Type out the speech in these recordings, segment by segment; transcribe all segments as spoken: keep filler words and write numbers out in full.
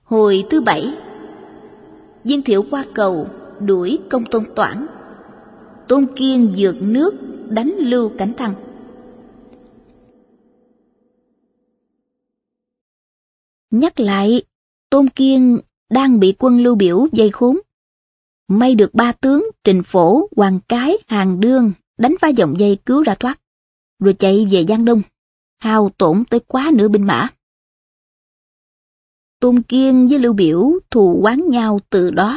Hồi thứ bảy, Viên Thiệu qua cầu đuổi Công Tôn Toản. Tôn Kiên vượt nước đánh Lưu Cảnh Thăng. Nhắc lại, Tôn Kiên đang bị quân Lưu Biểu vây khốn. May được ba tướng Trình Phổ, Hoàng Cái, Hàn Đương đánh phá vòng vây cứu ra thoát, rồi chạy về Giang Đông, hao tổn tới quá nửa binh mã. Tôn Kiên với Lưu Biểu thù oán nhau từ đó.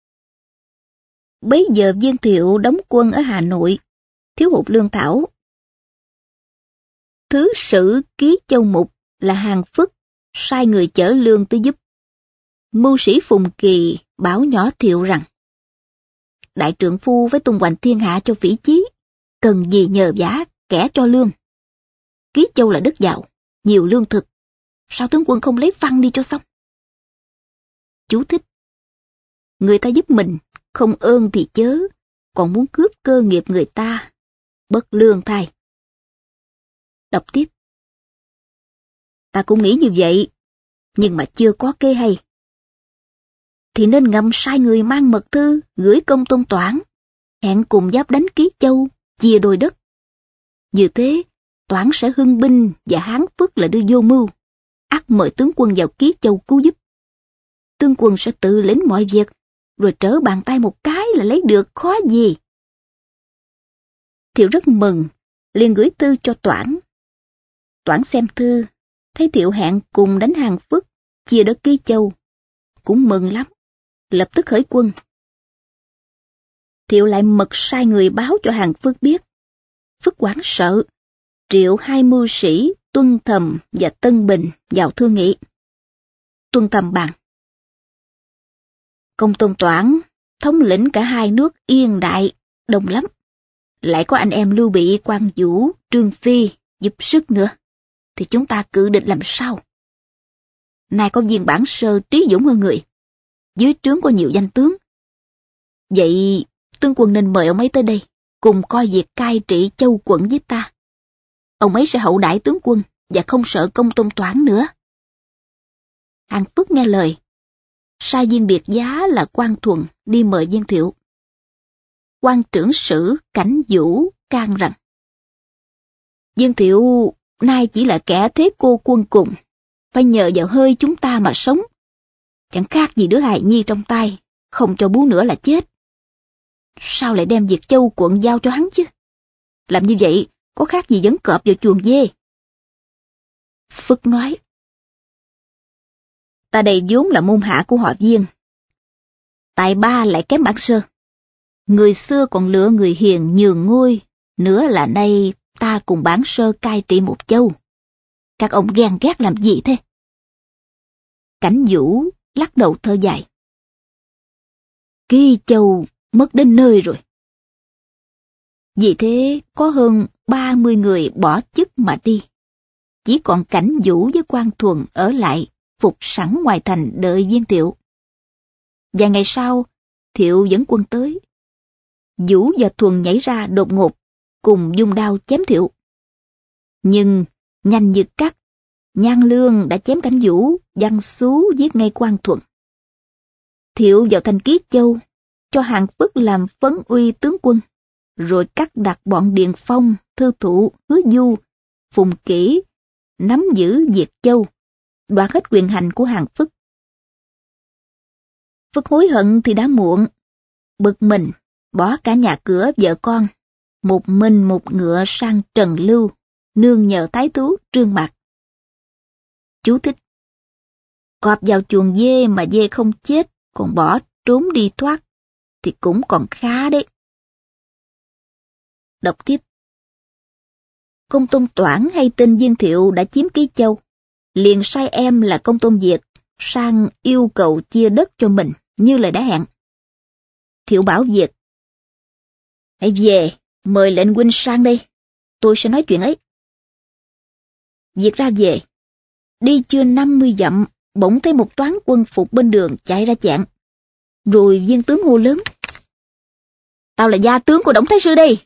Bấy giờ Viên Thiệu đóng quân ở Hà Nội, thiếu hụt lương thảo. Thứ sử ký Châu Mục là Hàn Phức sai người chở lương tới giúp. Mưu sĩ Phùng Kỳ bảo nhỏ Thiệu rằng: đại trượng phu với tung hoành thiên hạ cho phỉ chí, cần gì nhờ vả kẻ cho lương. Ký Châu là đất giàu, nhiều lương thực, sao tướng quân không lấy văn đi cho xong? Chú thích: người ta giúp mình, không ơn thì chớ, còn muốn cướp cơ nghiệp người ta, bất lương thay. Đọc tiếp: ta cũng nghĩ như vậy, nhưng mà chưa có kế hay. Thì nên ngầm sai người mang mật thư gửi Công Tôn Toản, hẹn cùng giáp đánh Ký Châu, chia đôi đất. Như thế, Toản sẽ hưng binh và Hán Phước là đưa vô mưu, ắt mời tướng quân vào Ký Châu cứu giúp. Tướng quân sẽ tự lĩnh mọi việc, rồi trở bàn tay một cái là lấy được, khó gì. Thiệu rất mừng, liền gửi thư cho Toản. Toản xem thư, thấy Thiệu hẹn cùng đánh Hàn Phước, chia đất Ký Châu, cũng mừng lắm, lập tức khởi quân. Thiệu lại mật sai người báo cho Hàn Phước biết. Phước hoảng sợ, triệu hai mưu sĩ Tuân Thầm và Tân Bình vào thương nghị. Tuân Thầm bàn: Công Tôn Toản thống lĩnh cả hai nước Yên Đại, đông lắm. Lại có anh em Lưu Bị, Quan Vũ, Trương Phi giúp sức nữa, thì chúng ta cự địch làm sao? Nay có Viên Bản Sơ trí dũng hơn người, dưới trướng có nhiều danh tướng. Vậy tướng quân nên mời ông ấy tới đây, cùng coi việc cai trị châu quận với ta. Ông ấy sẽ hậu đãi tướng quân và không sợ Công Tôn Toản nữa. Hàn Phước nghe lời, sai viên biệt giá là Quan Thuần đi mời Viên Thiệu. Quan trưởng sử Cảnh Vũ can rằng: Viên Thiệu nay chỉ là kẻ thế cô quân cùng, phải nhờ vào hơi chúng ta mà sống. Chẳng khác gì đứa hài nhi trong tay, không cho bú nữa là chết. Sao lại đem việc châu quận giao cho hắn chứ? Làm như vậy có khác gì dẫn cọp vào chuồng dê. Phước nói: ta đây vốn là môn hạ của họ Viên, tài ba lại kém Bản Sơ. Người xưa còn lựa người hiền nhường ngôi, nữa là nay ta cùng Bản Sơ cai trị một châu. Các ông ghen ghét làm gì thế? Cảnh Vũ lắc đầu thở dài: Ký Châu mất đến nơi rồi. Vì thế có hơn ba mươi người bỏ chức mà đi. Chỉ còn Cảnh Vũ với Quan Thuần ở lại, phục sẵn ngoài thành đợi Viên Thiệu. Vài ngày sau, Thiệu dẫn quân tới. Vũ và Thuần nhảy ra đột ngột, cùng dung đao chém Thiệu. Nhưng nhanh như cắt, Nhan Lương đã chém Cảnh Vũ, giăng xú giết ngay Quan Thuần. Thiệu vào thành Ký Châu, cho Hàn Phước làm phấn uy tướng quân, rồi cắt đặt bọn Điền Phong, Thư Thụ, Hứa Du, Phùng Kỷ, nắm giữ Diệt Châu, đoạt hết quyền hành của Hàn Phước. Phước hối hận thì đã muộn, bực mình, bỏ cả nhà cửa vợ con, một mình một ngựa sang Trần Lưu, nương nhờ thái thú Trương Mạc. Chú thích: cọp vào chuồng dê mà dê không chết, còn bỏ trốn đi thoát, thì cũng còn khá đấy. Đọc tiếp: Công Tôn Toản hay tin Viên Thiệu đã chiếm Ký Châu, liền sai em là Công Tôn Việt sang yêu cầu chia đất cho mình như lời đã hẹn. Thiệu bảo Việt: hãy về, mời lệnh huynh sang đây, tôi sẽ nói chuyện ấy. Việt ra về, đi chưa năm mươi dặm, bỗng thấy một toán quân phục bên đường chạy ra chặn. Rồi viên tướng hô lớn: tao là gia tướng của Đổng Thái Sư đây.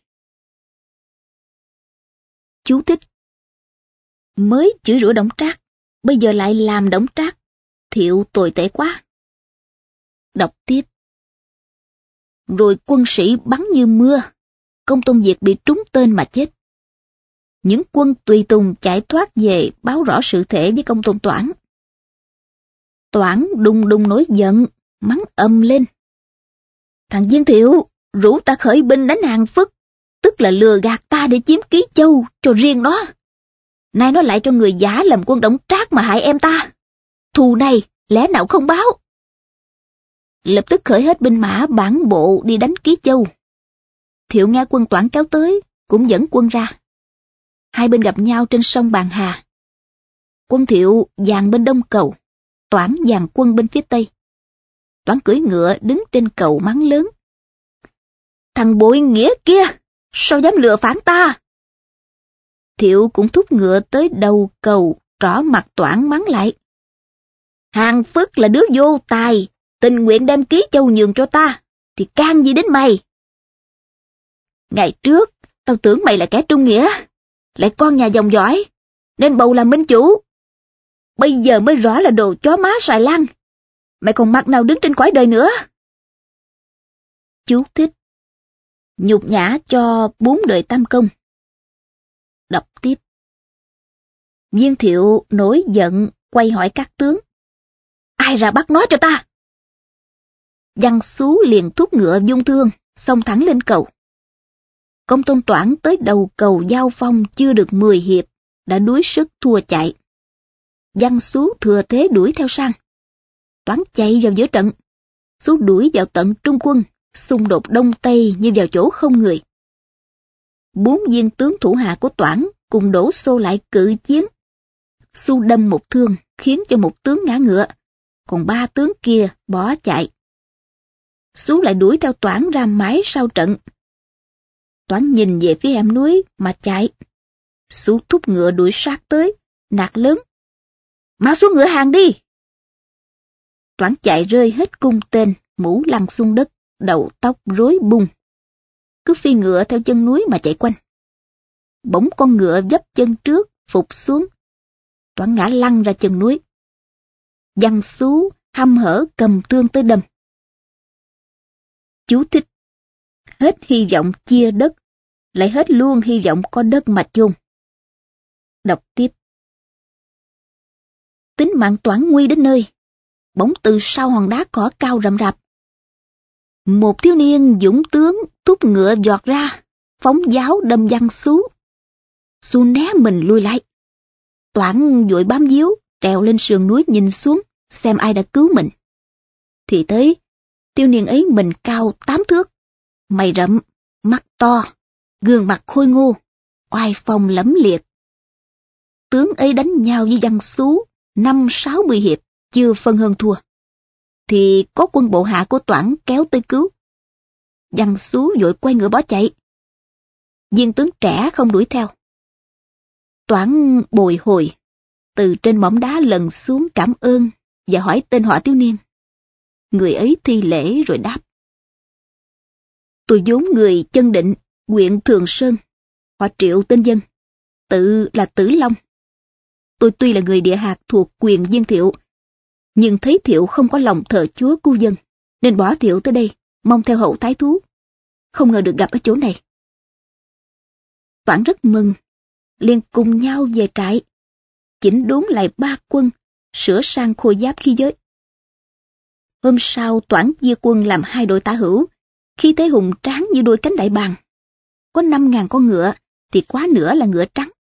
Chú thích: mới chửi rủa Đổng Trác, bây giờ lại làm Đổng Trác, Thiệu tồi tệ quá. Đọc tiếp. Rồi quân sĩ bắn như mưa, Công Tôn Diệt bị trúng tên mà chết. Những quân tùy tùng chạy thoát về báo rõ sự thể với Công Tôn Toản. Toản đùng đùng nổi giận, mắng ầm lên. Thằng Viên Thiệu rủ ta khởi binh đánh Hàng Phất, tức là lừa gạt ta để chiếm Ký Châu cho riêng nó. Nay nó lại cho người giả làm quân Đổng Trác mà hại em ta. Thù này lẽ nào không báo? Lập tức khởi hết binh mã bản bộ đi đánh Ký Châu. Thiệu nghe quân Toản kéo tới, cũng dẫn quân ra. Hai bên gặp nhau trên sông Bàn Hà. Quân Thiệu dàn bên đông cầu, Toản dàn quân bên phía tây. Toản cưỡi ngựa đứng trên cầu mắng lớn. Thằng bội nghĩa kia, sao dám lừa phản ta? Thiệu cũng thúc ngựa tới đầu cầu, trỏ mặt Toản mắng lại. Hàng Phất là đứa vô tài, tình nguyện đem Ký Châu nhường cho ta, thì can gì đến mày? Ngày trước, tao tưởng mày là kẻ trung nghĩa, lại con nhà dòng dõi, nên bầu làm minh chủ. Bây giờ mới rõ là đồ chó má xài lang. Mày còn mặt nào đứng trên cõi đời nữa? Chú thích. Nhục nhã cho bốn đời tam công. Đọc tiếp. Viên Thiệu nổi giận, quay hỏi các tướng. Ai ra bắt nó cho ta? Văn Xú liền thúc ngựa dung thương, xông thẳng lên cầu. Công Tôn Toản tới đầu cầu giao phong chưa được mười hiệp, đã đuối sức thua chạy. Văn Xú thừa thế đuổi theo sang. Toản chạy vào giữa trận. Xú đuổi vào tận trung quân, xung đột đông tây như vào chỗ không người. Bốn viên tướng thủ hạ của Toản cùng đổ xô lại cự chiến. Xú đâm một thương khiến cho một tướng ngã ngựa, còn ba tướng kia bỏ chạy. Xú lại đuổi theo Toản ra mái sau trận. Toản nhìn về phía hẻm núi mà chạy. Xú thúc ngựa đuổi sát tới, nạt lớn. Mau xuống ngựa hàng đi! Toản chạy rơi hết cung tên, mũ lăn xuống đất, đầu tóc rối bung. Cứ phi ngựa theo chân núi mà chạy quanh. Bỗng con ngựa vấp chân trước, phục xuống. Toản ngã lăn ra chân núi. Văn Xú hăm hở cầm thương tới đâm. Chú thích. Hết hy vọng chia đất, lại hết luôn hy vọng có đất mà chôn. Đọc tiếp. Tính mạng Toản nguy đến nơi, bỗng từ sau hòn đá cỏ cao rậm rạp. Một thiếu niên dũng tướng thúc ngựa giọt ra, phóng giáo đâm Văn Xú. Xú né mình lui lại. Toản vội bám víu, trèo lên sườn núi nhìn xuống, xem ai đã cứu mình. Thì thấy, thiếu niên ấy mình cao tám thước, mày rậm, mắt to, gương mặt khôi ngô, oai phong lẫm liệt. Tướng ấy đánh nhau với Văn Xú năm sáu mươi hiệp, chưa phân hơn thua. Thì có quân bộ hạ của Toản kéo tới cứu. Văn Xú vội quay ngựa bỏ chạy. Viên tướng trẻ không đuổi theo. Toản bồi hồi, từ trên mỏm đá lần xuống cảm ơn và hỏi tên họ thiếu niên. Người ấy thi lễ rồi đáp. Tôi vốn người Chân Định, huyện Thường Sơn, họ Triệu tên dân, tự là Tử Long. Tôi tuy là người địa hạt thuộc quyền Viên Thiệu, nhưng thấy Thiệu không có lòng thờ chúa cứu dân, nên bỏ Thiệu tới đây, mong theo hậu thái thú. Không ngờ được gặp ở chỗ này. Toản rất mừng, liền cùng nhau về trại, chỉnh đốn lại ba quân, sửa sang khôi giáp khí giới. Hôm sau Toản chia quân làm hai đội tả hữu, khi thế hùng tráng như đôi cánh đại bàng. Có năm ngàn con ngựa, thì quá nửa là ngựa trắng.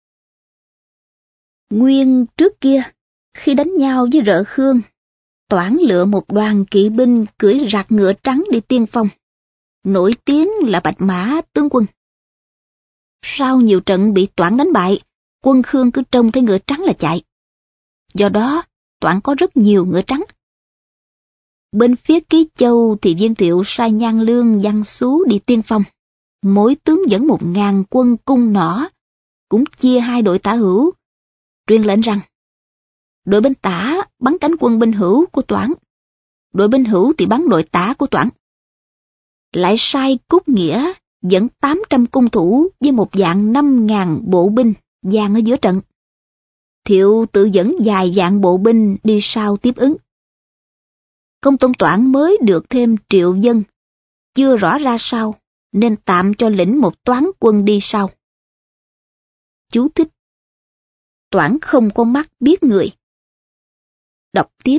Nguyên trước kia, khi đánh nhau với Rợ Khương, Toản lựa một đoàn kỵ binh cưỡi rạc ngựa trắng đi tiên phong, nổi tiếng là Bạch Mã tướng quân. Sau nhiều trận bị Toản đánh bại, quân Khương cứ trông thấy ngựa trắng là chạy. Do đó, Toản có rất nhiều ngựa trắng. Bên phía Ký Châu thì Viên Thiệu sai Nhan Lương, Văn Xú đi tiên phong, mỗi tướng dẫn một ngàn quân cung nỏ, cũng chia hai đội tả hữu, truyền lệnh rằng đội bên tả bắn cánh quân bên hữu của Toản, đội bên hữu thì bắn đội tả của Toản. Lại sai Cúc Nghĩa dẫn tám trăm cung thủ với một vạn năm ngàn bộ binh dàn ở giữa trận. Thiệu tự dẫn vài vạn bộ binh đi sau tiếp ứng. Công Tôn Toản mới được thêm triệu dân, chưa rõ ra sao, nên tạm cho lĩnh một toán quân đi sau. Chú thích: Toản không có mắt biết người. Đọc tiếp.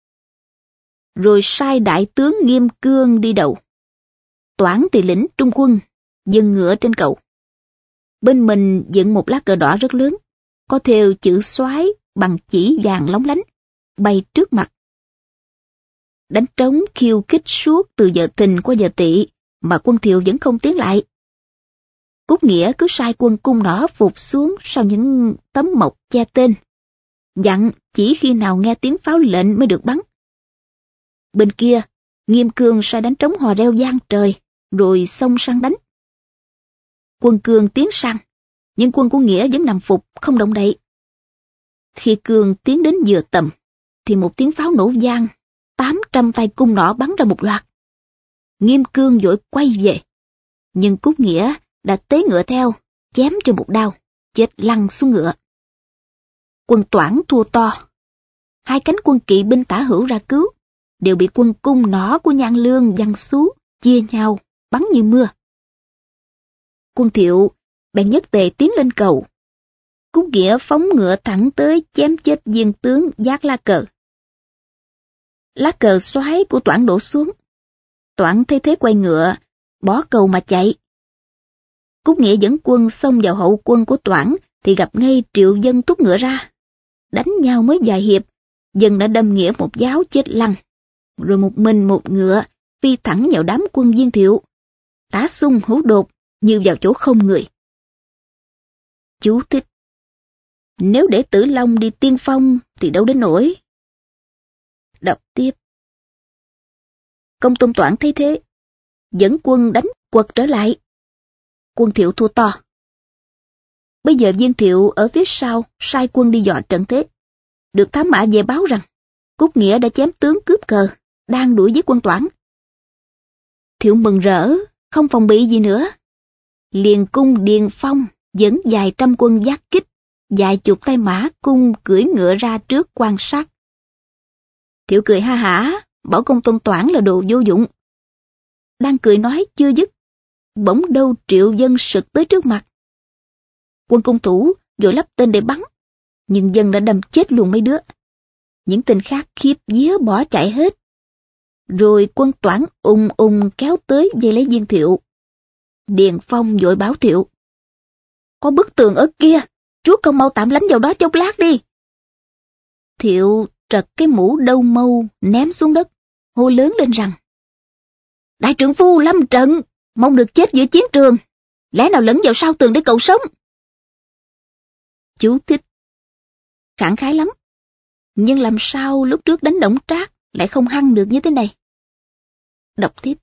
Rồi sai đại tướng Nghiêm Cương đi đầu. Toản thì lĩnh trung quân, dừng ngựa trên cầu. Bên mình dựng một lá cờ đỏ rất lớn, có thêu chữ Soái bằng chỉ vàng lóng lánh, bay trước mặt. Đánh trống khiêu khích suốt từ giờ Thìn qua giờ Tỵ mà quân Thiệu vẫn không tiến lại. Cúc Nghĩa cứ sai quân cung nỏ phục xuống sau những tấm mộc che tên, dặn chỉ khi nào nghe tiếng pháo lệnh mới được bắn. Bên kia, Nghiêm Cương sai đánh trống hò reo vang trời, rồi xông sang đánh. Quân Cương tiến sang, nhưng quân của Nghĩa vẫn nằm phục, không động đậy. Khi Cương tiến đến vừa tầm, thì một tiếng pháo nổ vang, tám trăm tay cung nỏ bắn ra một loạt. Nghiêm Cương vội quay về, nhưng Cúc Nghĩa đã tế ngựa theo, chém cho một đao, chết lăn xuống ngựa. Quân Toản thua to. Hai cánh quân kỵ binh tả hữu ra cứu, đều bị quân cung nỏ của Nhan Lương giăng xú, chia nhau, bắn như mưa. Quân Thiệu bèn nhất tề tiến lên cầu. Cúc Nghĩa phóng ngựa thẳng tới chém chết viên tướng vác lá cờ. Lá cờ Soái của Toản đổ xuống. Toản thấy thế quay ngựa, bỏ cầu mà chạy. Cúc Nghĩa dẫn quân xông vào hậu quân của Toản thì gặp ngay Triệu Dân túc ngựa ra. Đánh nhau mới vài hiệp, Dân đã đâm Nghĩa một giáo chết lăn, rồi một mình một ngựa phi thẳng vào đám quân Viên Thiệu. Tả xung hữu đột như vào chỗ không người. Chú thích: Nếu để Tử Long đi tiên phong thì đâu đến nổi. Đọc tiếp. Công Tôn Toản thấy thế, dẫn quân đánh quật trở lại. Quân Thiệu thua to. Bây giờ Viên Thiệu ở phía sau sai quân đi dò trận thế. Được thám mã về báo rằng Cúc Nghĩa đã chém tướng cướp cờ, đang đuổi giết quân Toản. Thiệu mừng rỡ, không phòng bị gì nữa. Liền cung Điền Phong dẫn vài trăm quân giác kích, vài chục tay mã cung cưỡi ngựa ra trước quan sát. Thiệu cười ha hả, bảo Công Tôn Toản là đồ vô dụng. Đang cười nói chưa dứt, bỗng đâu Triệu Dân sực tới trước mặt. Quân cung thủ vội lắp tên để bắn, nhưng Dân đã đâm chết luôn mấy đứa. Những tên khác khiếp vía bỏ chạy hết. Rồi quân Toản ùng ùng kéo tới vây lấy Viên Thiệu. Điền Phong vội báo Thiệu: Có bức tường ở kia, chúa công mau tạm lánh vào đó chốc lát đi. Thiệu trật cái mũ đâu mâu ném xuống đất, hô lớn lên rằng: Đại trượng phu lâm trận, mong được chết giữa chiến trường, lẽ nào lẫn vào sau tường để cầu sống. Chú thích: Khẳng khái lắm, nhưng làm sao lúc trước đánh Đổng Trác lại không hăng được như thế này. Đọc tiếp.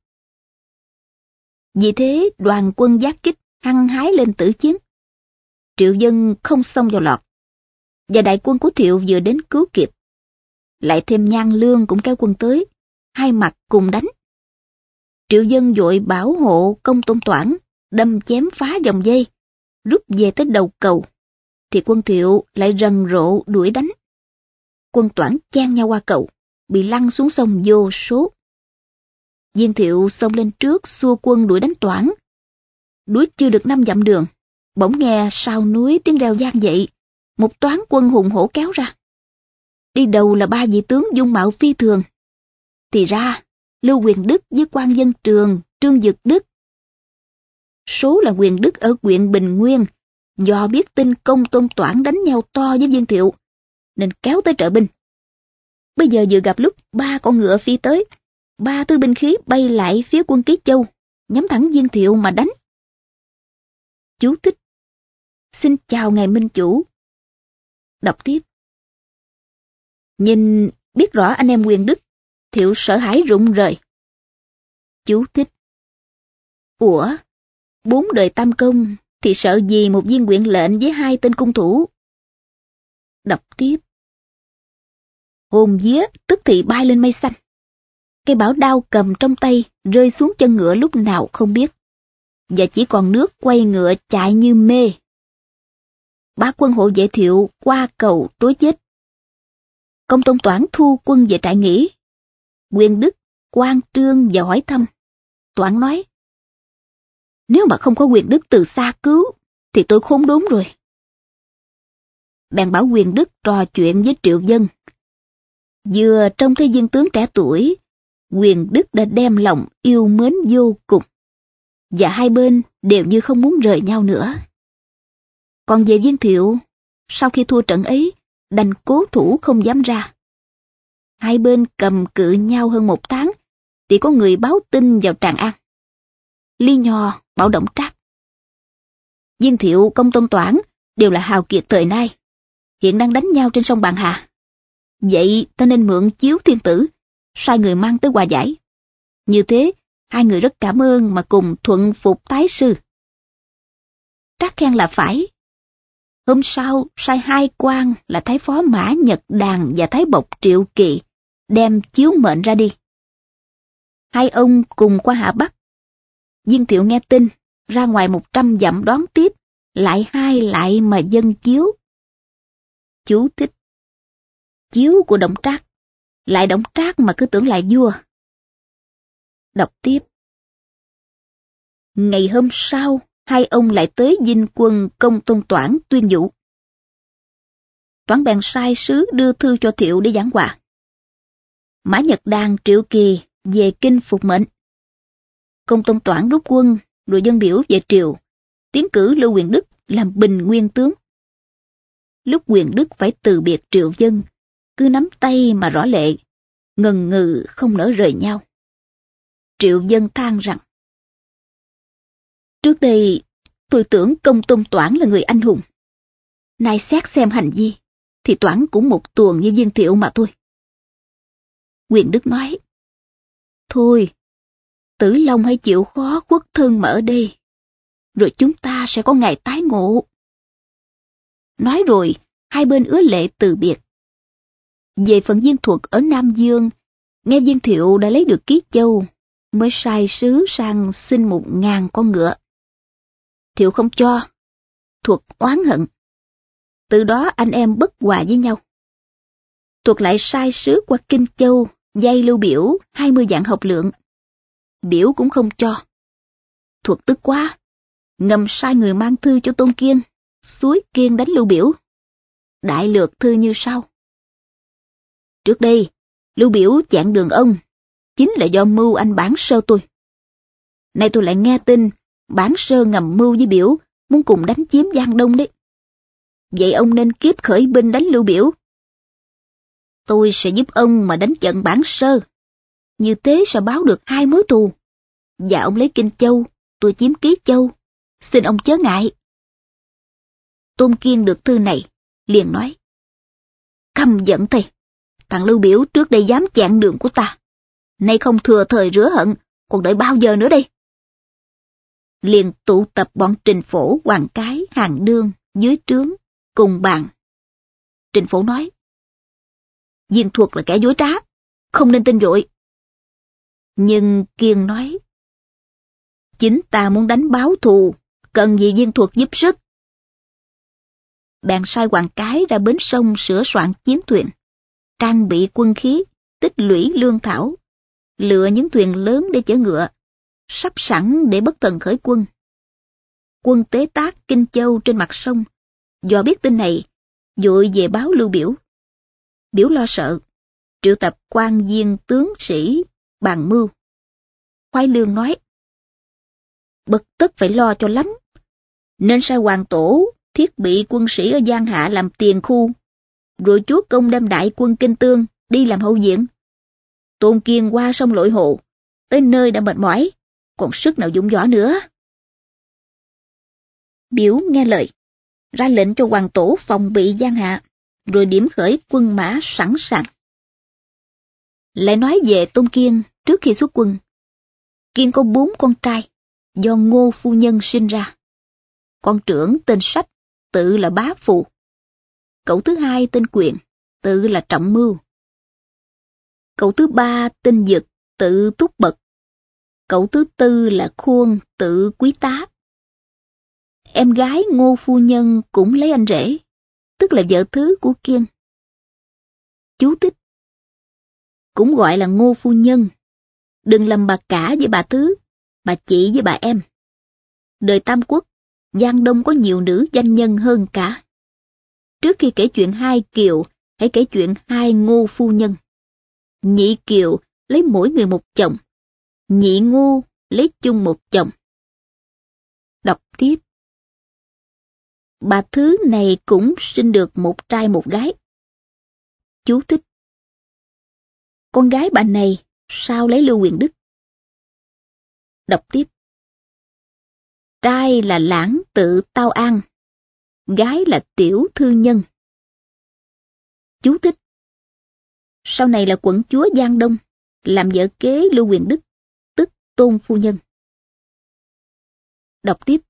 Vì thế đoàn quân giác kích hăng hái lên tử chiến. Triệu Dân không xông vào lọt, và đại quân của Thiệu vừa đến cứu kịp. Lại thêm Nhan Lương cũng kéo quân tới, hai mặt cùng đánh. Triệu Dân vội bảo hộ Công Tôn Toản, đâm chém phá vòng dây, rút về tới đầu cầu, thì quân Thiệu lại rần rộ đuổi đánh. Quân Toản chen nhau qua cầu, bị lăn xuống sông vô số. Viên Thiệu xông lên trước xua quân đuổi đánh Toản. Đuổi chưa được năm dặm đường, bỗng nghe sau núi tiếng reo vang dậy, một toán quân hùng hổ kéo ra. Đi đầu là ba vị tướng dung mạo phi thường. Thì ra, Lưu Quyền Đức với Quan Dân Trường, Trương Dực Đức. Số là Quyền Đức ở huyện Bình Nguyên, do biết tin Công Tôn Toản đánh nhau to với Viên Thiệu, nên kéo tới trợ binh. Bây giờ vừa gặp lúc ba con ngựa phi tới, ba thứ binh khí bay lại phía quân Ký Châu, nhắm thẳng Viên Thiệu mà đánh. Chú thích: Xin chào ngài minh chủ. Đọc tiếp. Nhìn biết rõ anh em Quyền Đức, Thiệu sợ hãi rụng rời. Chú thích: Ủa, bốn đời tam công thì sợ gì một viên huyện lệnh với hai tên cung thủ. Đọc tiếp. Hồn vía tức thì bay lên mây xanh. Cây bảo đao cầm trong tay rơi xuống chân ngựa lúc nào không biết, và chỉ còn nước quay ngựa chạy như mê. ba quân hộ vệ Thiệu qua cầu trối chết. Công Tôn Toản thu quân về trại nghỉ. Quyền Đức, Quan Trương vào hỏi thăm. Toản nói, nếu mà không có Quyền Đức từ xa cứu, thì tôi khốn đốn rồi. Bèn bảo Quyền Đức trò chuyện với Triệu Vân. Vừa trông thấy viên tướng trẻ tuổi, Quyền Đức đã đem lòng yêu mến vô cùng, và hai bên đều như không muốn rời nhau nữa. Còn về viên Thiệu, sau khi thua trận ấy, đành cố thủ không dám ra. Hai bên cầm cự nhau hơn một tháng, thì có người báo tin vào Tràng An. Lý Nho bảo Đổng Trác, viên Thiệu, Công Tôn Toản đều là hào kiệt thời nay, hiện đang đánh nhau trên sông Bàn Hà. Vậy ta nên mượn chiếu thiên tử, sai người mang tới hòa giải. Như thế, hai người rất cảm ơn mà cùng thuận phục thái sư. Trác khen là phải. Hôm sau, sai hai quan là Thái Phó Mã Nhật Đàn và Thái Bộc Triệu Kỳ đem chiếu mệnh ra đi. Hai ông cùng qua Hạ Bắc. Viên Thiệu nghe tin, ra ngoài một trăm dặm đón tiếp, lại hai lại mà dâng chiếu. Chú thích: chiếu của Đổng Trác, lại Đổng Trác mà cứ tưởng lại vua. Đọc tiếp. Ngày hôm sau, hai ông lại tới dinh quân Công Tôn Toản tuyên vụ. Toản bèn sai sứ đưa thư cho Thiệu để giảng hòa. Mã Nhật Đàn, Triệu Kỳ về kinh phục mệnh. Công Tôn Toản rút quân rồi dâng biểu về triều, tiến cử Lưu Quyền Đức làm bình nguyên tướng. Lúc Quyền Đức phải từ biệt Triệu Vân, cứ nắm tay mà rõ lệ, ngần ngừ không nỡ rời nhau. Triệu Vân than rằng, trước đây tôi tưởng Công Tôn Toản là người anh hùng, nay xét xem hành vi, thì Toản cũng một tuồng như viên Thiệu mà thôi. Quyền Đức nói, thôi, Tử Long hãy chịu khó khuất thân mà ở đây, rồi chúng ta sẽ có ngày tái ngộ. Nói rồi, hai bên ứa lệ từ biệt. Về phần Viên Thuật ở Nam Dương, nghe Viên Thiệu đã lấy được Ký Châu, mới sai sứ sang xin một ngàn con ngựa. Thiệu không cho, Thuật oán hận. Từ đó anh em bất hòa với nhau. Thuật lại sai sứ qua Kinh Châu, vay Lưu Biểu hai mươi vạn học lượng. Biểu cũng không cho. Thuật tức quá, ngầm sai người mang thư cho Tôn Kiên, xúi Kiên đánh Lưu Biểu. Đại lược thư như sau. Trước đây, Lưu Biểu chặn đường ông, chính là do mưu anh Bản Sơ tôi. Nay tôi lại nghe tin, Bản Sơ ngầm mưu với Biểu, muốn cùng đánh chiếm Giang Đông đấy. Vậy ông nên kiếp khởi binh đánh Lưu Biểu. Tôi sẽ giúp ông mà đánh trận Bản Sơ. Như thế sẽ báo được hai mối thù. Và ông lấy Kinh Châu, tôi chiếm Ký Châu. Xin ông chớ ngại. Tôn Kiên được thư này, liền nói. Căm giận thầy, thằng Lưu Biểu trước đây dám chặn đường của ta. Nay không thừa thời rửa hận, còn đợi bao giờ nữa đây? Liền tụ tập bọn Trình Phổ, Hoàng Cái, Hàng Đương, dưới trướng, cùng bàn. Trình Phổ nói. Viên Thuật là kẻ dối trá, không nên tin vội. Nhưng Kiên nói. Chính ta muốn đánh báo thù, cần gì Viên Thuật giúp sức? Bèn sai Hoàng Cái ra bến sông sửa soạn chiến thuyền, trang bị quân khí, tích lũy lương thảo, lựa những thuyền lớn để chở ngựa, sắp sẵn để bất thần khởi quân. Quân tế tác Kinh Châu trên mặt sông, do biết tin này, vội về báo Lưu Biểu. Biểu lo sợ, triệu tập quan viên tướng sĩ, bàn mưu. Khoái Lương nói, bậc tất phải lo cho lắm, nên sai Hoàng Tổ thiết bị quân sĩ ở Giang Hạ làm tiền khu, rồi chúa công đem đại quân Kinh Tương đi làm hậu viện. Tôn Kiên qua sông Lội Hồ, tới nơi đã mệt mỏi, còn sức nào dũng võ nữa. Biểu nghe lời, ra lệnh cho Hoàng Tổ phòng bị Giang Hạ, rồi điểm khởi quân mã sẵn sàng. Lại nói về Tôn Kiên trước khi xuất quân. Kiên có bốn con trai, do Ngô phu nhân sinh ra. Con trưởng tên Sách, tự là Bá Phụ. Cậu thứ hai tên Quyền, tự là Trọng Mưu. Cậu thứ ba tên Dực, tự Túc Bật. Cậu thứ tư là Khuôn, tự Quý Tá. em gái Ngô phu nhân cũng lấy anh rể, tức là vợ thứ của Kiên. Chú thích: cũng gọi là Ngô phu nhân, đừng lầm bà cả với bà thứ, bà chị với bà em. Đời Tam Quốc, Giang Đông có nhiều nữ danh nhân hơn cả. Trước khi kể chuyện hai Kiều, hãy kể chuyện hai Ngô phu nhân. Nhị Kiều lấy mỗi người một chồng, nhị Ngô lấy chung một chồng. Đọc tiếp. Bà thứ này cũng sinh được một trai một gái. Chú thích: con gái bà này sao lấy Lưu Quyền Đức. Đọc tiếp. Trai là Lãng Tự Tao An, gái là Tiểu Thư Nhân. Chú thích: sau này là quận chúa Giang Đông, làm vợ kế Lưu Quyền Đức, tức Tôn phu nhân. Đọc tiếp.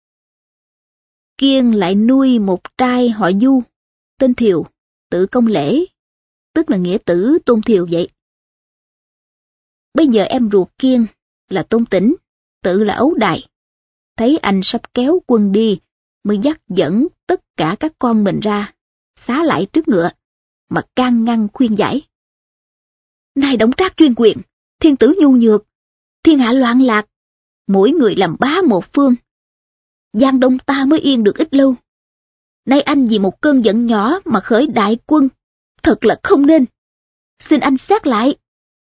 Kiên lại nuôi một trai họ Du, tên Thiều, tự Công Lễ, tức là nghĩa tử Tôn Thiều vậy. Bây giờ em ruột Kiên là Tôn Tĩnh, tự là Ấu Đài, thấy anh sắp kéo quân đi, mới dắt dẫn tất cả các con mình ra, xá lại trước ngựa, mà can ngăn khuyên giải. Này Đổng Trác chuyên quyền, thiên tử nhu nhược, thiên hạ loạn lạc, mỗi người làm bá một phương. Giang Đông ta mới yên được ít lâu. Nay anh vì một cơn giận nhỏ mà khởi đại quân, thật là không nên. Xin anh xét lại.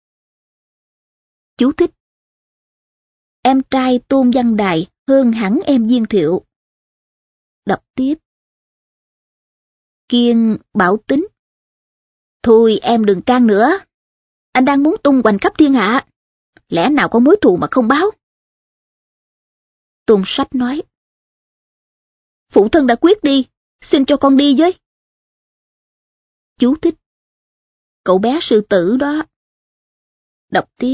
Chú thích: em trai Tôn Văn Đài hơn hẳn em Viên Thiệu. Đọc tiếp. Kiên bảo Tính: thôi em đừng can nữa. Anh đang muốn tung hoành khắp thiên hạ, lẽ nào có mối thù mà không báo? Tôn Sách nói: phụ thân đã quyết đi, xin cho con đi với. Chú thích: cậu bé sư tử đó. Đọc tiếp.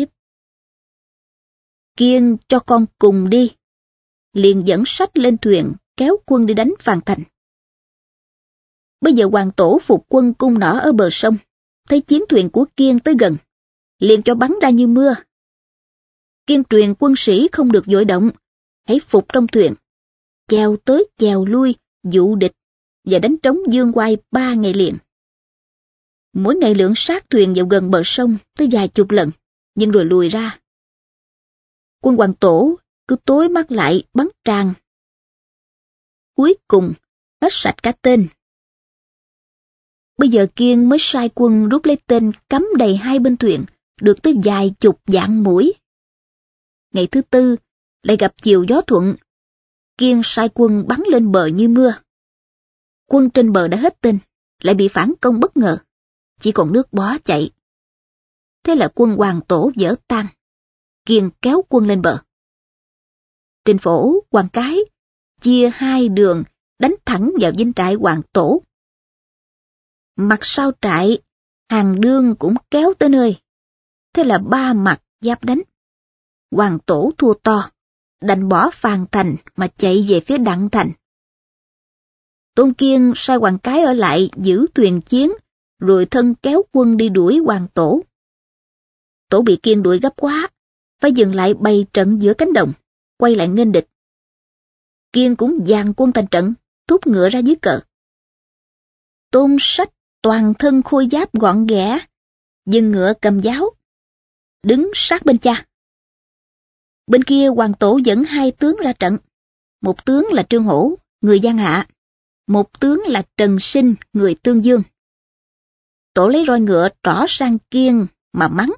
Kiên cho con cùng đi, liền dẫn Sách lên thuyền kéo quân đi đánh Phàn Thành. Bây giờ Hoàng Tổ phục quân cung nỏ ở bờ sông, thấy chiến thuyền của Kiên tới gần, liền cho bắn ra như mưa. Kiên truyền quân sĩ không được vội động, hãy phục trong thuyền, chèo tới chèo lui, dụ địch và đánh trống dương oai ba ngày liền. Mỗi ngày lượn sát thuyền vào gần bờ sông tới vài chục lần, nhưng rồi lùi ra. Quân Hoàng Tổ cứ tối mắt lại bắn tràn. Cuối cùng hết sạch cả tên. Bây giờ Kiên mới sai quân rút lấy tên cắm đầy hai bên thuyền, được tới vài chục vạn mũi. Ngày thứ tư lại gặp chiều gió thuận, Kiên sai quân bắn lên bờ như mưa. Quân trên bờ đã hết tên, lại bị phản công bất ngờ, chỉ còn nước bó chạy. Thế là quân Hoàng Tổ vỡ tan, Kiên kéo quân lên bờ. Trên phổ, Hoàng Cái chia hai đường đánh thẳng vào dinh trại Hoàng Tổ. Mặt sau trại, Hàng Đương cũng kéo tới nơi. Thế là ba mặt giáp đánh. Hoàng Tổ thua to, đành bỏ Phàn Thành mà chạy về phía Đặng Thành. Tôn Kiên sai Hoàng Cái ở lại giữ thuyền chiến, rồi thân kéo quân đi đuổi Hoàng Tổ. Tổ bị Kiên đuổi gấp quá, phải dừng lại bày trận giữa cánh đồng, quay lại nghênh địch. Kiên cũng dàn quân thành trận, thúc ngựa ra dưới cờ. Tôn Sách toàn thân khôi giáp gọn ghẽ, dừng ngựa cầm giáo, đứng sát bên cha. Bên kia Hoàng Tổ dẫn hai tướng ra trận, một tướng là Trương Hổ, người Giang Hạ, một tướng là Trần Sinh, người Tương Dương. Tổ lấy roi ngựa trỏ sang Kiên mà mắng: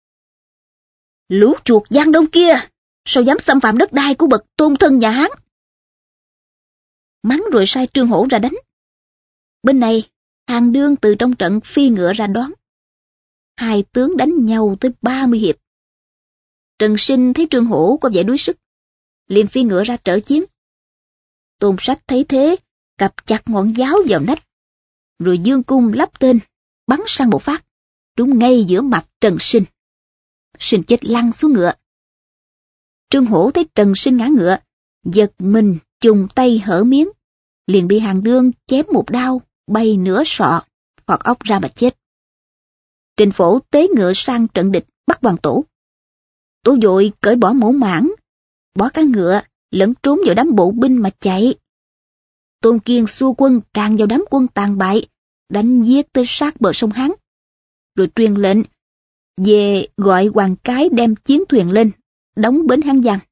lũ chuột Giang Đông kia, sao dám xâm phạm đất đai của bậc tôn thân nhà Hán? Mắng rồi sai Trương Hổ ra đánh. Bên này, Hàng Đương từ trong trận phi ngựa ra đón. Hai tướng đánh nhau tới ba mươi hiệp. Trần Sinh thấy Trương Hổ có vẻ đuối sức, liền phi ngựa ra trợ chiến. Tôn Sách thấy thế, cặp chặt ngọn giáo vào nách, rồi dương cung lắp tên, bắn sang một phát, trúng ngay giữa mặt Trần Sinh. Sinh chết lăn xuống ngựa. Trương Hổ thấy Trần Sinh ngã ngựa, giật mình chùng tay hở miếng, liền bị Hàng Đương chém một đao, bay nửa sọ, phọt óc ra mà chết. Trình Phổ tế ngựa sang trận địch bắt Hoàng Tổ. Tổ vội cởi bỏ mẫu mãng, bỏ cả ngựa, lẫn trốn vào đám bộ binh mà chạy. Tôn Kiên xua quân tràn vào đám quân tàn bại, đánh giết tới sát bờ sông Hán, rồi truyền lệnh về gọi Hoàng Cái đem chiến thuyền lên, đóng bến Hán Giang.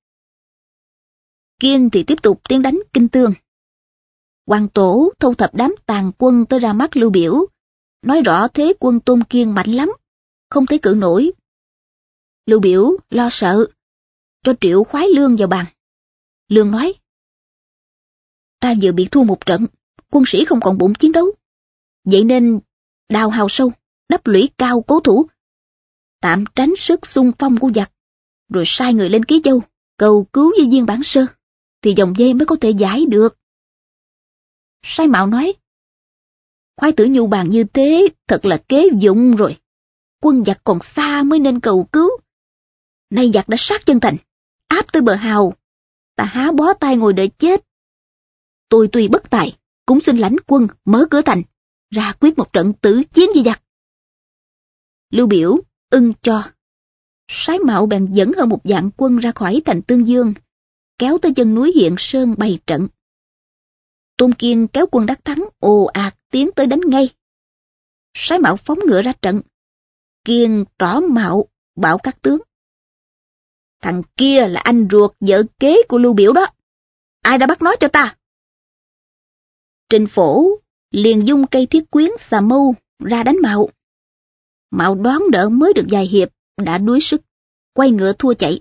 Kiên thì tiếp tục tiến đánh Kinh Tương. Hoàng Tổ thu thập đám tàn quân tới ra mắt Lưu Biểu, nói rõ thế quân Tôn Kiên mạnh lắm, không thể cự nổi. Lưu Biểu lo sợ, cho triệu khoái lương vào bàn. Lương nói: ta vừa bị thua một trận, quân sĩ không còn bụng chiến đấu, vậy nên đào hào sâu, đắp lũy cao cố thủ, tạm tránh sức xung phong của giặc, rồi sai người lên Ký Châu cầu cứu với viên Bản Sơ, thì dòng dây mới có thể giải được. Sai Mạo nói: khoái tử nhu bàn như thế thật là kế dụng rồi, quân giặc còn xa mới nên cầu cứu. Nay giặc đã sát chân thành, áp tới bờ hào, ta há bó tay ngồi đợi chết. Tôi tuy bất tài, cũng xin lãnh quân mở cửa thành, ra quyết một trận tử chiến với giặc. Lưu Biểu ưng cho. Sái Mạo bèn dẫn hơn một vạn quân ra khỏi thành Tương Dương, kéo tới chân núi Hiện Sơn bày trận. Tôn Kiên kéo quân đắc thắng ồ ạt tiến tới đánh ngay. Sái Mạo phóng ngựa ra trận. Kiên trỏ Mạo bảo các tướng: thằng kia là anh ruột vợ kế của Lưu Biểu đó, ai đã bắt nói cho ta? Trình Phổ liền dung cây thiết quyến xà mâu ra đánh Mạo. Mạo đoán đỡ mới được vài hiệp đã đuối sức, quay ngựa thua chạy.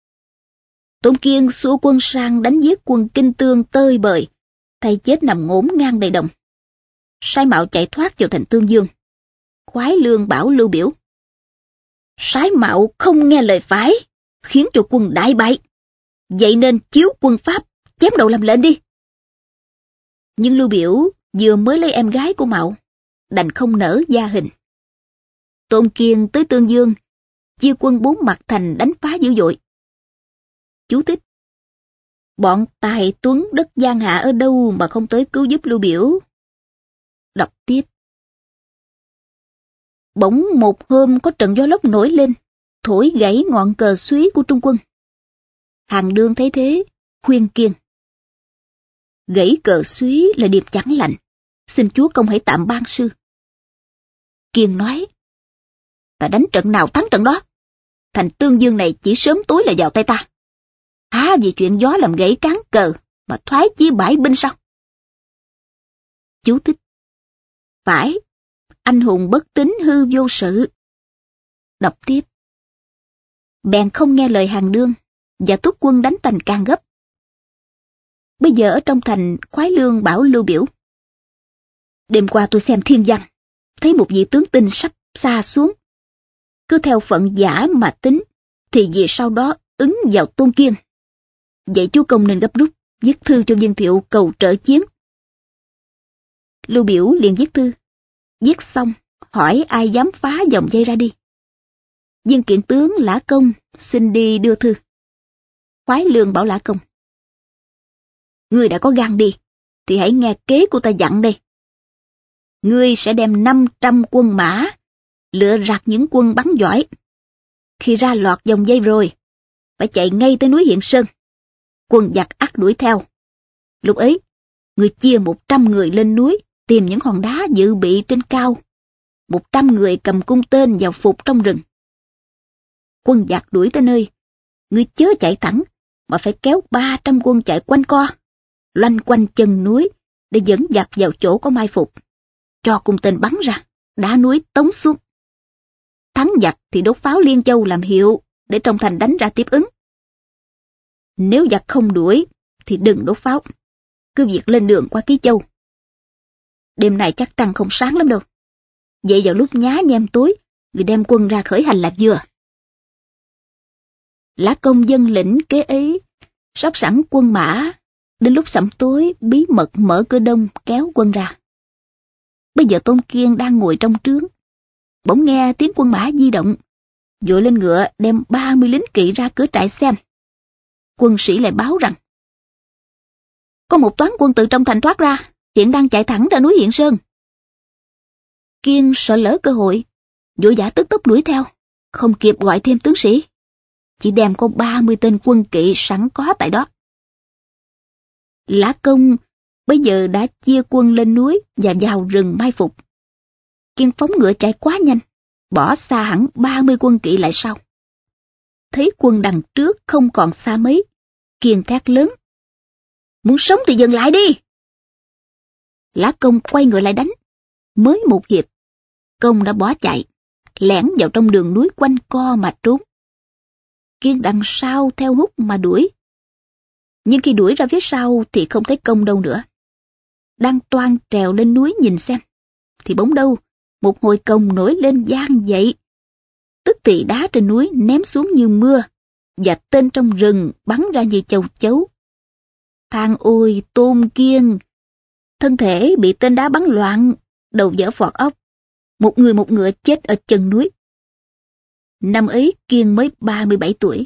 Tôn Kiên xua quân sang đánh giết quân Kinh Tương tơi bời, thay chết nằm ngổn ngang đầy đồng. Sai Mạo chạy thoát vào thành Tương Dương. Khoái Lương bảo Lưu Biểu: Sái Mạo không nghe lời phái, khiến cho quân đại bại, vậy nên chiếu quân Pháp chém đầu làm lệnh đi. Nhưng Lưu Biểu vừa mới lấy em gái của Mạo, đành không nỡ gia hình. Tôn Kiên tới Tương Dương, chia quân bốn mặt thành đánh phá dữ dội. Chú thích: bọn tài tuấn đất Giang Hạ ở đâu mà không tới cứu giúp Lưu Biểu? Đọc tiếp. Bỗng một hôm có trận gió lốc nổi lên, thổi gãy ngọn cờ suý của Trung quân. Hàng Đương thấy thế, khuyên Kiên: gãy cờ suý là điệp chẳng lành, xin chúa công hãy tạm ban sư. Kiên nói: ta đánh trận nào thắng trận đó, thành Tương Dương này chỉ sớm tối là vào tay ta. Há vì chuyện gió làm gãy cán cờ mà thoái chí bãi binh sao? Chú thích: phải, anh hùng bất tín hư vô sự. Đọc tiếp. Bèn không nghe lời Hàng Đương và thúc quân đánh thành càng gấp. Bây giờ ở trong thành, Khoái Lương bảo Lưu Biểu: đêm qua tôi xem thiên văn, thấy một vị tướng tinh sắp xa xuống. Cứ theo phận giả mà tính, thì vì sau đó ứng vào Tôn Kiên. Vậy chúa công nên gấp rút viết thư cho Viên Thiệu cầu trợ chiến. Lưu Biểu liền viết thư. Viết xong, hỏi ai dám phá vòng dây ra đi. Viên kiện tướng Lã Công xin đi đưa thư. Khoái Lương bảo Lã Công: ngươi đã có gan đi, thì hãy nghe kế của ta dặn đây. Ngươi sẽ đem năm trăm quân mã, lựa rặt những quân bắn giỏi. Khi ra lọt vòng dây rồi, phải chạy ngay tới núi Hiện Sơn. Quân giặc ắt đuổi theo. Lúc ấy, ngươi chia một trăm người lên núi, tìm những hòn đá dự bị trên cao. Một trăm người cầm cung tên vào phục trong rừng. Quân giặc đuổi tới nơi, ngươi chớ chạy thẳng, mà phải kéo ba trăm quân chạy quanh co, loanh quanh chân núi để dẫn giặc vào chỗ có mai phục. Cho cung tên bắn ra, đá núi tống xuống. Thắng giặc thì đốt pháo Liên Châu làm hiệu để trong thành đánh ra tiếp ứng. Nếu giặc không đuổi thì đừng đốt pháo, cứ việc lên đường qua Ký Châu. Đêm này chắc trăng không sáng lắm đâu. Vậy vào lúc nhá nhem tối, người đem quân ra khởi hành là vừa. Lã Công dân lĩnh kế ấy, sắp sẵn quân mã, đến lúc sẩm tối bí mật mở cửa đông kéo quân ra. Bây giờ Tôn Kiên đang ngồi trong trướng, bỗng nghe tiếng quân mã di động, vội lên ngựa đem ba mươi lính kỵ ra cửa trại xem. Quân sĩ lại báo rằng có một toán quân từ trong thành thoát ra, hiện đang chạy thẳng ra núi Hiện Sơn. Kiên sợ lỡ cơ hội, vội vã tức tốc đuổi theo, không kịp gọi thêm tướng sĩ, chỉ đem có ba mươi tên quân kỵ sẵn có tại đó. Lã Công bây giờ đã chia quân lên núi và vào rừng mai phục. Kiên phóng ngựa chạy quá nhanh, bỏ xa hẳn ba mươi quân kỵ lại sau. Thấy quân đằng trước không còn xa mấy, Kiên thét lớn: "Muốn sống thì dừng lại đi!" Lã Công quay ngựa lại đánh. Mới một hiệp, Công đã bỏ chạy, lẻn vào trong đường núi quanh co mà trốn. Kiên đằng sau theo hút mà đuổi. Nhưng khi đuổi ra phía sau thì không thấy Công đâu nữa. Đang toan trèo lên núi nhìn xem, thì bỗng đâu một hồi cồng nổi lên vang dậy. Tức thì đá trên núi ném xuống như mưa, và tên trong rừng bắn ra như châu chấu. Than ôi Tôn Kiên! Thân thể bị tên đá bắn loạn, đầu vỡ phọt óc, một người một ngựa chết ở chân núi. Năm ấy Kiên mới ba mươi bảy tuổi.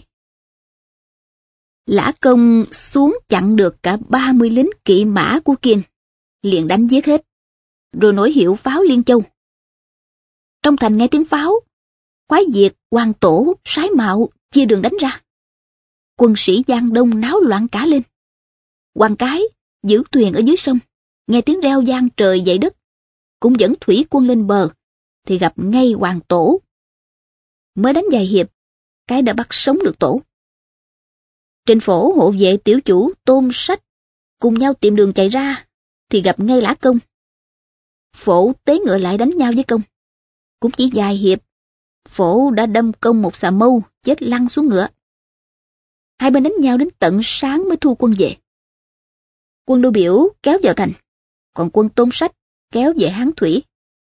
Lã Công xuống chặn được cả ba mươi lính kỵ mã của Kiên, liền đánh giết hết, rồi nổi hiệu pháo Liên Châu. Trong thành nghe tiếng pháo, Khoái Việt, Hoàng Tổ, Sái Mạo chia đường đánh ra. Quân sĩ Giang Đông náo loạn cả lên. Hoàng Cái giữ thuyền ở dưới sông, nghe tiếng reo vang trời dậy đất, cũng dẫn thủy quân lên bờ, thì gặp ngay Hoàng Tổ. Mới đánh vài hiệp, Cái đã bắt sống được Tổ. Trên phổ hộ vệ tiểu chủ Tôn Sách cùng nhau tìm đường chạy ra, thì gặp ngay Lã Công. Phổ tế ngựa lại đánh nhau với Công. Cũng chỉ vài hiệp, Phổ đã đâm Công một xà mâu, chết lăn xuống ngựa. Hai bên đánh nhau đến tận sáng mới thu quân về. Quân Lưu Biểu kéo vào thành, còn quân Tôn Sách kéo về Hán Thủy.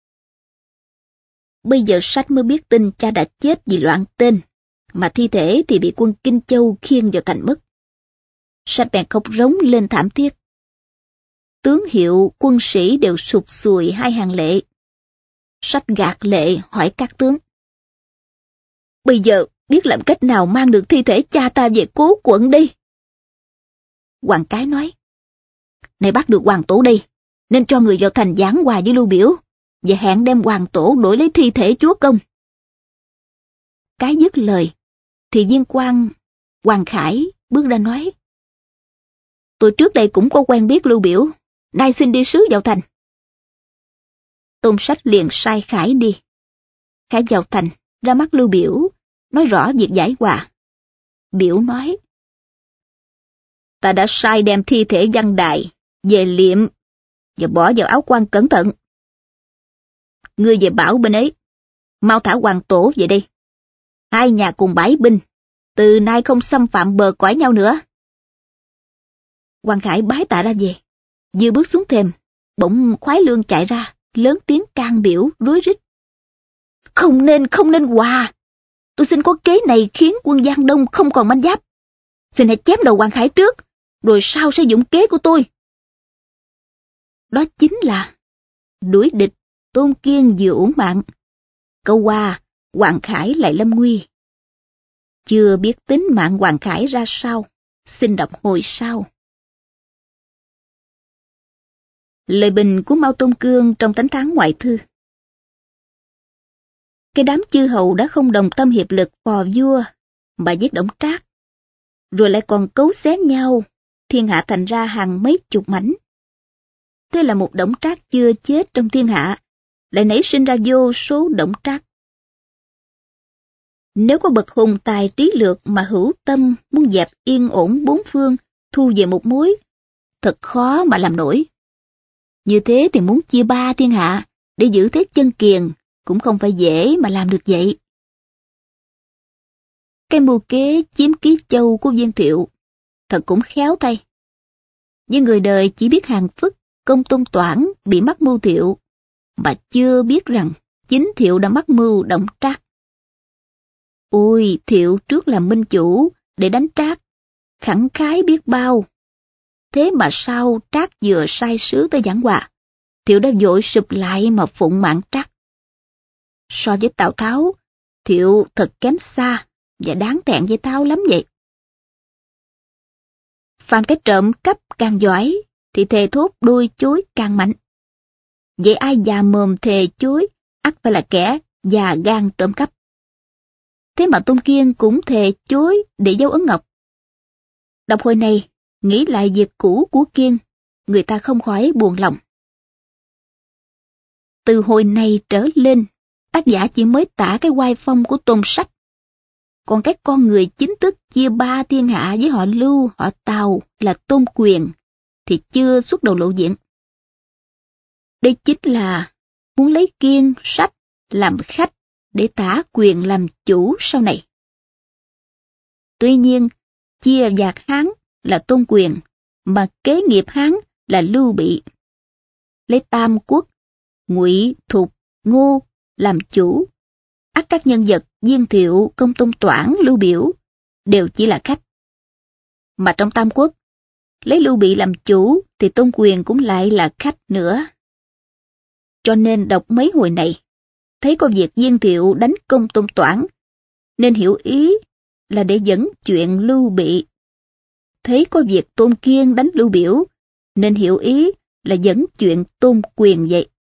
Bây giờ Sách mới biết tin cha đã chết vì loạn tên, mà thi thể thì bị quân Kinh Châu khiêng vào thành mất. Sách bèn khóc rống lên thảm thiết. Tướng hiệu, quân sĩ đều sụp sùi hai hàng lệ. Sách gạt lệ hỏi các tướng: "Bây giờ biết làm cách nào mang được thi thể cha ta về Cố Quận đi?" Hoàng Cái nói: "Này bắt được Hoàng Tổ đây, nên cho người vào thành giảng hòa với Lưu Biểu, và hẹn đem Hoàng Tổ đổi lấy thi thể chúa công." Cái dứt lời, thì viên quan Hoàng Khải bước ra nói: "Tôi trước đây cũng có quen biết Lưu Biểu, nay xin đi sứ vào thành." Tôn Sách liền sai Khải đi. Khải vào thành, ra mắt Lưu Biểu, nói rõ việc giải hòa. Biểu nói: "Ta đã sai đem thi thể Văn Đài về liệm và bỏ vào áo quan cẩn thận. Ngươi về bảo bên ấy, mau thả Hoàng Tổ về đây. Hai nhà cùng bãi binh, từ nay không xâm phạm bờ cõi nhau nữa." Hoàng Khải bái tạ ra về, vừa bước xuống thềm, bỗng Khoái Lương chạy ra, lớn tiếng can biểu rối rít: "Không nên, không nên hòa! Tôi xin có kế này khiến quân Giang Đông không còn manh giáp. Xin hãy chém đầu Hoàng Khải trước, rồi sau sẽ dụng kế của tôi." Đó chính là đuổi địch, Tôn Kiên vừa uổng mạng, câu qua Hoàng Khải lại lâm nguy. Chưa biết tính mạng Hoàng Khải ra sao, xin đọc hồi sau. Lời bình của Mao Tôn Cương trong Tánh Thắng Ngoại Thư. Cái đám chư hầu đã không đồng tâm hiệp lực phò vua, mà giết Đổng Trác, rồi lại còn cấu xé nhau, thiên hạ thành ra hàng mấy chục mảnh. Thế là một Đổng Trác chưa chết trong thiên hạ, lại nảy sinh ra vô số Đổng Trác. Nếu có bậc hùng tài trí lược mà hữu tâm muốn dẹp yên ổn bốn phương, thu về một mối, thật khó mà làm nổi. Như thế thì muốn chia ba thiên hạ để giữ thế chân kiền cũng không phải dễ mà làm được vậy. Cái mưu kế chiếm Ký Châu của Viên Thiệu thật cũng khéo thay. Nhưng người đời chỉ biết Hàng Phức, Công Tôn Toản bị mắc mưu Thiệu, mà chưa biết rằng chính Thiệu đã mắc mưu Đổng Trác. Ôi, Thiệu trước làm minh chủ để đánh Trác, khẳng khái biết bao. Thế mà sau Trác vừa sai sứ tới giảng hòa, Thiệu đã vội sụp lại mà phụng mạng Trác. So với Tào Tháo, Thiệu thật kém xa và đáng thẹn với Tháo lắm vậy. Phàm cái trộm cắp càng giỏi, thì thề thốt đôi chối càng mạnh. Vậy ai già mồm thề chối, ắt phải là kẻ già gan trộm cắp. Thế mà Tôn Kiên cũng thề chối để dấu ấn ngọc. Đọc hồi này, nghĩ lại việc cũ của Kiên, người ta không khỏi buồn lòng. Từ hồi này trở lên, tác giả chỉ mới tả cái oai phong của Tôn Sách. Còn cái con người chính thức chia ba thiên hạ với họ Lưu, họ Tào là Tôn Quyền, thì chưa xuất đầu lộ diện. Đây chính là muốn lấy Kiên, Sách làm khách để tả Quyền làm chủ sau này. Tuy nhiên, chia giặc Hán là Tôn Quyền, mà kế nghiệp Hán là Lưu Bị. Lấy Tam Quốc, Ngụy, Thục, Ngô làm chủ, ắt các nhân vật Viên Thiệu, Công Tôn Toản, Lưu Biểu đều chỉ là khách. Mà trong Tam Quốc, lấy Lưu Bị làm chủ thì Tôn Quyền cũng lại là khách nữa. Cho nên đọc mấy hồi này, thấy có việc Viên Thiệu đánh Công Tôn Toản, nên hiểu ý là để dẫn chuyện Lưu Bị. Thấy có việc Tôn Kiên đánh Lưu Biểu, nên hiểu ý là dẫn chuyện Tôn Quyền vậy.